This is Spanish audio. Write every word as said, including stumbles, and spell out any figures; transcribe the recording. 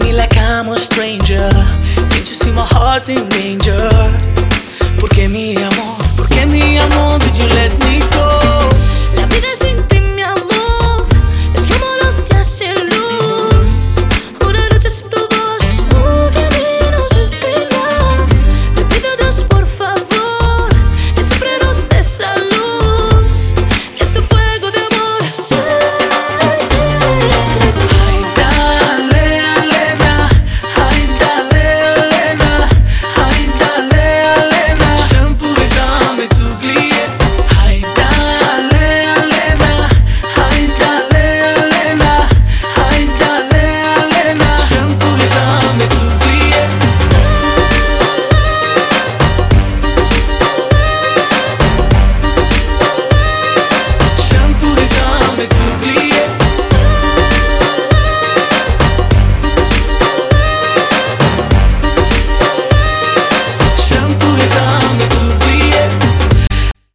me like I'm a stranger. Can't you see my heart's in danger? ¿Por qué mi amor? ¿Por qué mi amor? Did you let me go?